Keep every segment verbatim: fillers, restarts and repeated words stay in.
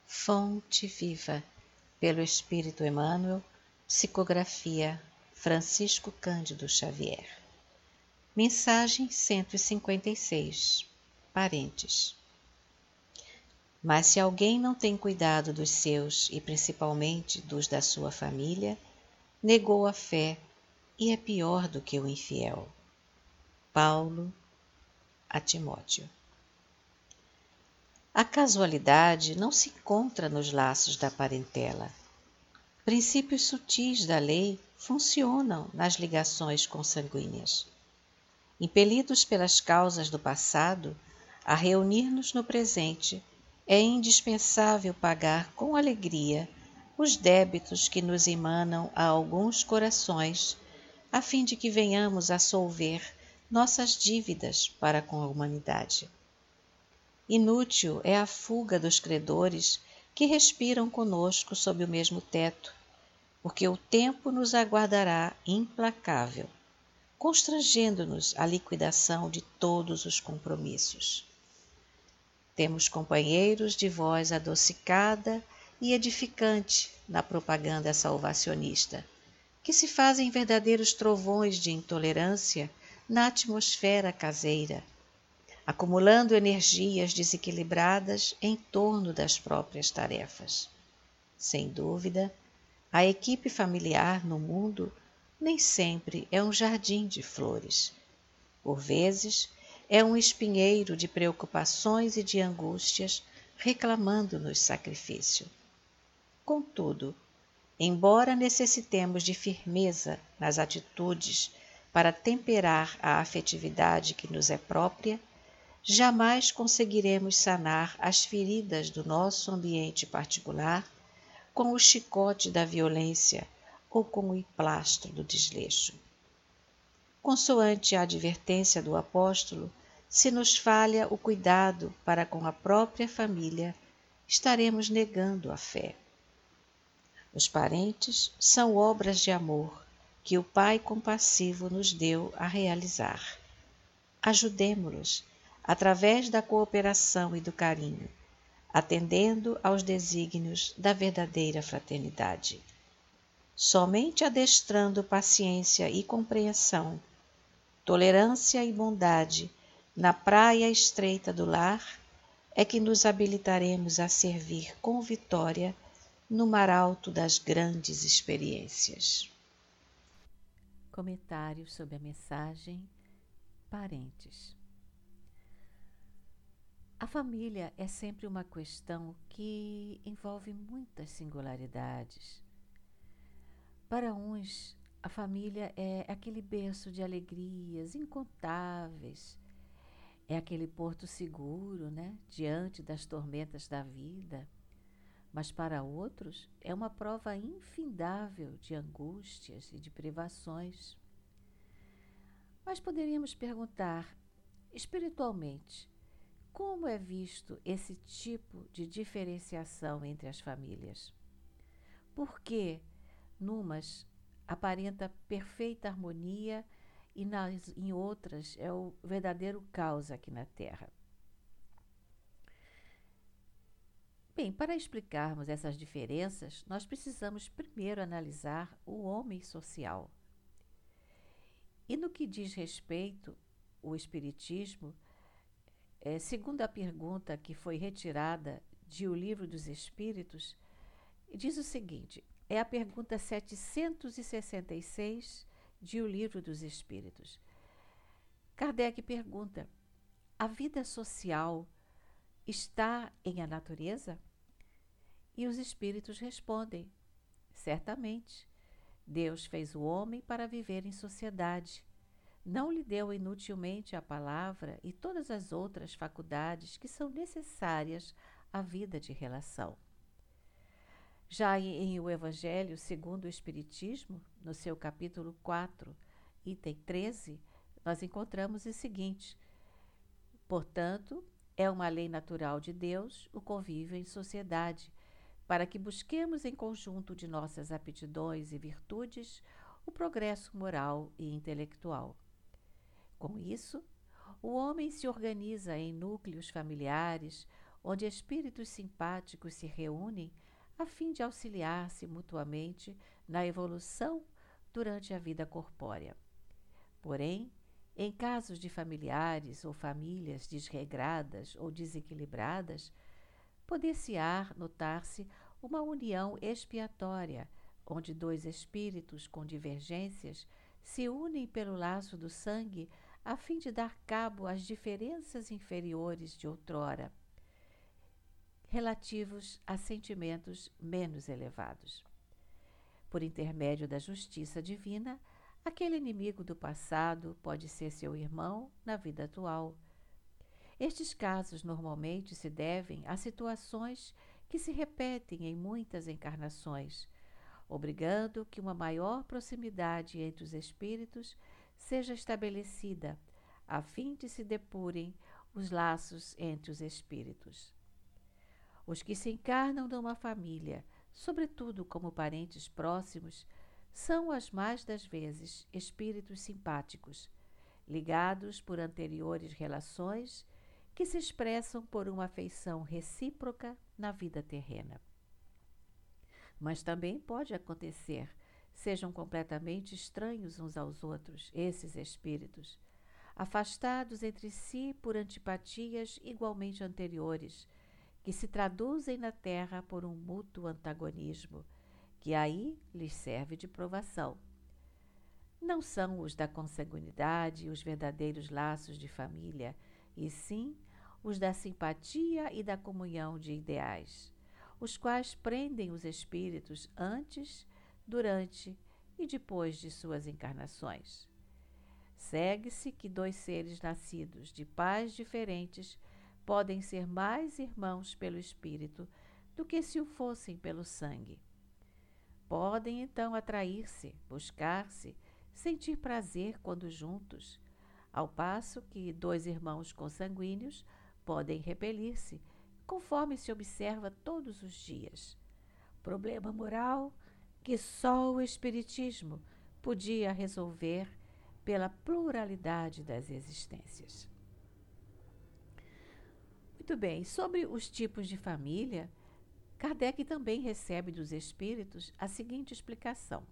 Fonte Viva, pelo Espírito Emmanuel, psicografia Francisco Cândido Xavier. Mensagem cento e cinquenta e seis. Parentes. Mas se alguém não tem cuidado dos seus e principalmente dos da sua família, negou a fé e é pior do que o infiel. Paulo a Timóteo. A casualidade não se encontra nos laços da parentela. Princípios sutis da lei funcionam nas ligações consanguíneas. Impelidos pelas causas do passado a reunir-nos no presente, é indispensável pagar com alegria os débitos que nos emanam a alguns corações, a fim de que venhamos a solver nossas dívidas para com a humanidade. Inútil é a fuga dos credores que respiram conosco sob o mesmo teto, porque o tempo nos aguardará implacável, constrangendo-nos à liquidação de todos os compromissos. Temos companheiros de voz adocicada e edificante na propaganda salvacionista, que se fazem verdadeiros trovões de intolerância na atmosfera caseira, acumulando energias desequilibradas em torno das próprias tarefas. Sem dúvida, a equipe familiar no mundo nem sempre é um jardim de flores. Por vezes, é um espinheiro de preocupações e de angústias reclamando-nos sacrifício. Contudo, embora necessitemos de firmeza nas atitudes para temperar a afetividade que nos é própria, jamais conseguiremos sanar as feridas do nosso ambiente particular com o chicote da violência ou com o emplastro do desleixo. Consoante a advertência do apóstolo, se nos falha o cuidado para com a própria família, estaremos negando a fé. Os parentes são obras de amor que o Pai compassivo nos deu a realizar. Ajudemo-los através da cooperação e do carinho, atendendo aos desígnios da verdadeira fraternidade. Somente adestrando paciência e compreensão, tolerância e bondade na praia estreita do lar, é que nos habilitaremos a servir com vitória no mar alto das grandes experiências. Comentário sobre a mensagem Parentes. A família é sempre uma questão que envolve muitas singularidades. Para uns, a família é aquele berço de alegrias incontáveis, é aquele porto seguro, né, diante das tormentas da vida. Mas para outros, é uma prova infindável de angústias e de privações. Mas poderíamos perguntar, espiritualmente, como é visto esse tipo de diferenciação entre as famílias? Por que, numas, aparenta perfeita harmonia e nas, em outras é o verdadeiro caos aqui na Terra? Bem, para explicarmos essas diferenças, nós precisamos primeiro analisar o homem social. E no que diz respeito ao Espiritismo, é, segundo a pergunta que foi retirada de O Livro dos Espíritos, diz o seguinte, é a pergunta setecentos e sessenta e seis de O Livro dos Espíritos. Kardec pergunta, a vida social está em a natureza? E os espíritos respondem, certamente, Deus fez o homem para viver em sociedade. Não lhe deu inutilmente a palavra e todas as outras faculdades que são necessárias à vida de relação. Já em O Evangelho segundo o Espiritismo, no seu capítulo quatro, item treze, nós encontramos o seguinte, portanto, é uma lei natural de Deus o convívio em sociedade, para que busquemos em conjunto de nossas aptidões e virtudes o progresso moral e intelectual. Com isso, o homem se organiza em núcleos familiares, onde espíritos simpáticos se reúnem a fim de auxiliar-se mutuamente na evolução durante a vida corpórea. Porém, em casos de familiares ou famílias desregradas ou desequilibradas, poder-se-á notar-se uma união expiatória, onde dois espíritos com divergências se unem pelo laço do sangue a fim de dar cabo às diferenças inferiores de outrora, relativos a sentimentos menos elevados. Por intermédio da justiça divina, aquele inimigo do passado pode ser seu irmão na vida atual. Estes casos normalmente se devem a situações que se repetem em muitas encarnações, obrigando que uma maior proximidade entre os espíritos seja estabelecida, a fim de se depurem os laços entre os espíritos. Os que se encarnam numa família, sobretudo como parentes próximos, são as mais das vezes espíritos simpáticos, ligados por anteriores relações que se expressam por uma afeição recíproca na vida terrena. Mas também pode acontecer, sejam completamente estranhos uns aos outros, esses espíritos, afastados entre si por antipatias igualmente anteriores, que se traduzem na Terra por um mútuo antagonismo, que aí lhes serve de provação. Não são os da consanguinidade os verdadeiros laços de família, e sim os da simpatia e da comunhão de ideais, os quais prendem os espíritos antes, durante e depois de suas encarnações. Segue-se que dois seres nascidos de pais diferentes podem ser mais irmãos pelo espírito do que se o fossem pelo sangue. Podem então atrair-se, buscar-se, sentir prazer quando juntos, ao passo que dois irmãos consanguíneos podem repelir-se, conforme se observa todos os dias. Problema moral que só o Espiritismo podia resolver pela pluralidade das existências. Muito bem, sobre os tipos de família, Kardec também recebe dos espíritos a seguinte explicação.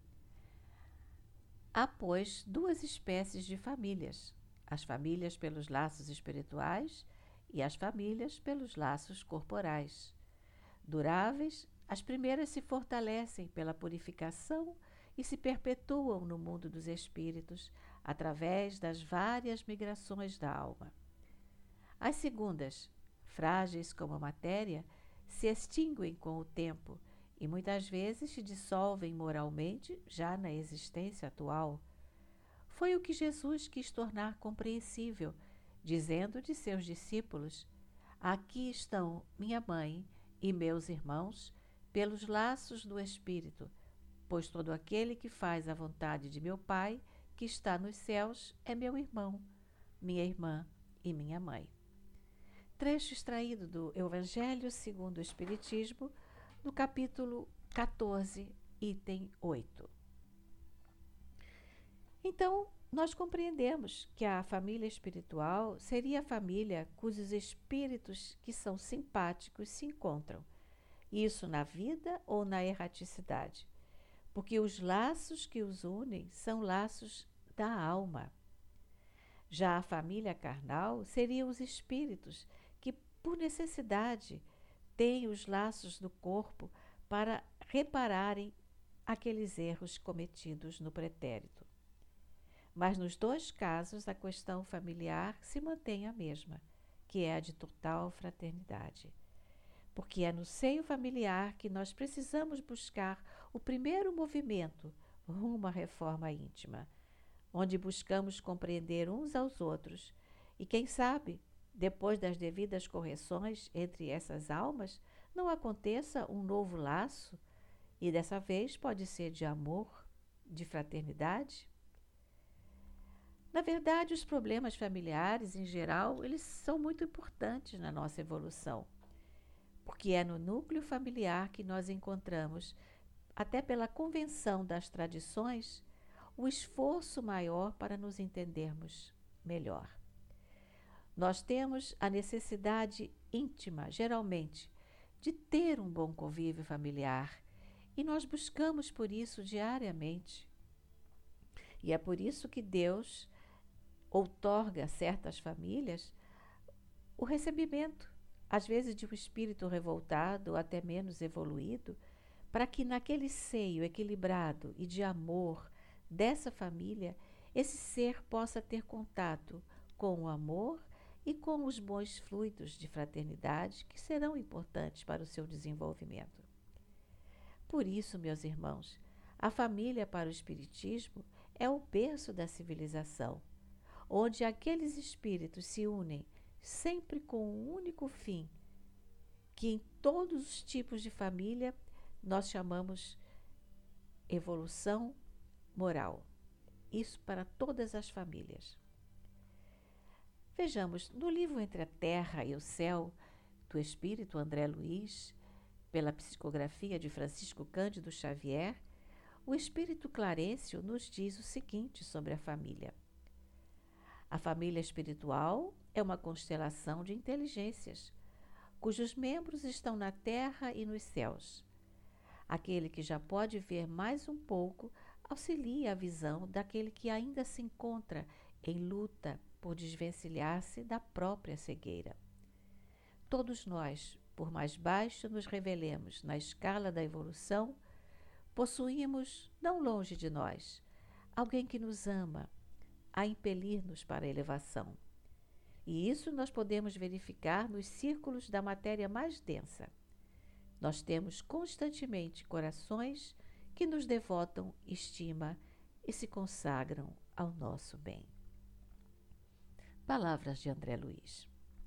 Há, pois, duas espécies de famílias, as famílias pelos laços espirituais e as famílias pelos laços corporais. Duráveis, as primeiras se fortalecem pela purificação e se perpetuam no mundo dos espíritos através das várias migrações da alma. As segundas, frágeis como a matéria, se extinguem com o tempo e muitas vezes se dissolvem moralmente já na existência atual. Foi o que Jesus quis tornar compreensível, dizendo de seus discípulos: aqui estão minha mãe e meus irmãos pelos laços do Espírito, pois todo aquele que faz a vontade de meu Pai, que está nos céus, é meu irmão, minha irmã e minha mãe. Trecho extraído do Evangelho segundo o Espiritismo, no capítulo quatorze, item oito. Então, nós compreendemos que a família espiritual seria a família cujos espíritos que são simpáticos se encontram, isso na vida ou na erraticidade, porque os laços que os unem são laços da alma. Já a família carnal seriam os espíritos que, por necessidade, têm os laços do corpo para repararem aqueles erros cometidos no pretérito. Mas nos dois casos a questão familiar se mantém a mesma, que é a de total fraternidade. Porque é no seio familiar que nós precisamos buscar o primeiro movimento rumo à reforma íntima, onde buscamos compreender uns aos outros e, quem sabe, depois das devidas correções entre essas almas, não aconteça um novo laço, e dessa vez pode ser de amor, de fraternidade. Na verdade, os problemas familiares, em geral, eles são muito importantes na nossa evolução, porque é no núcleo familiar que nós encontramos, até pela convenção das tradições, o esforço maior para nos entendermos melhor. Nós temos a necessidade íntima, geralmente, de ter um bom convívio familiar, e nós buscamos por isso diariamente. E é por isso que Deus outorga a certas famílias o recebimento, às vezes de um espírito revoltado ou até menos evoluído, para que naquele seio equilibrado e de amor dessa família, esse ser possa ter contato com o amor e com os bons fluidos de fraternidade que serão importantes para o seu desenvolvimento. Por isso, meus irmãos, a família para o Espiritismo é o berço da civilização, onde aqueles espíritos se unem sempre com um único fim, que em todos os tipos de família nós chamamos evolução moral. Isso para todas as famílias. Vejamos, no livro Entre a Terra e o Céu, do espírito André Luiz, pela psicografia de Francisco Cândido Xavier, o espírito Clarencio nos diz o seguinte sobre a família. A família espiritual é uma constelação de inteligências, cujos membros estão na terra e nos céus. Aquele que já pode ver mais um pouco auxilia a visão daquele que ainda se encontra em luta por desvencilhar-se da própria cegueira. Todos nós, por mais baixo nos revelemos na escala da evolução, possuímos, não longe de nós, alguém que nos ama, a impelir-nos para a elevação. E isso nós podemos verificar nos círculos da matéria mais densa. Nós temos constantemente corações que nos devotam estima e se consagram ao nosso bem. Palavras de André Luiz.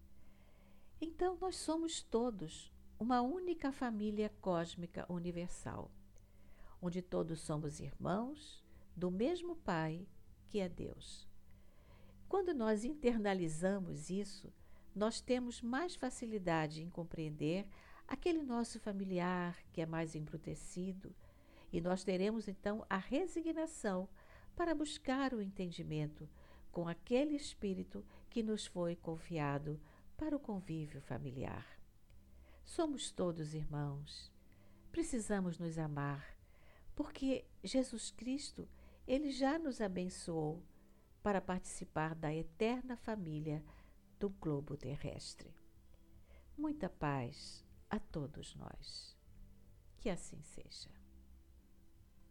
Então, nós somos todos uma única família cósmica universal, onde todos somos irmãos do mesmo Pai, que é Deus. Quando nós internalizamos isso, nós temos mais facilidade em compreender aquele nosso familiar que é mais embrutecido, e nós teremos então a resignação para buscar o entendimento com aquele espírito que nos foi confiado para o convívio familiar. Somos todos irmãos, precisamos nos amar, porque Jesus Cristo, ele já nos abençoou para participar da eterna família do globo terrestre. Muita paz a todos nós. Que assim seja.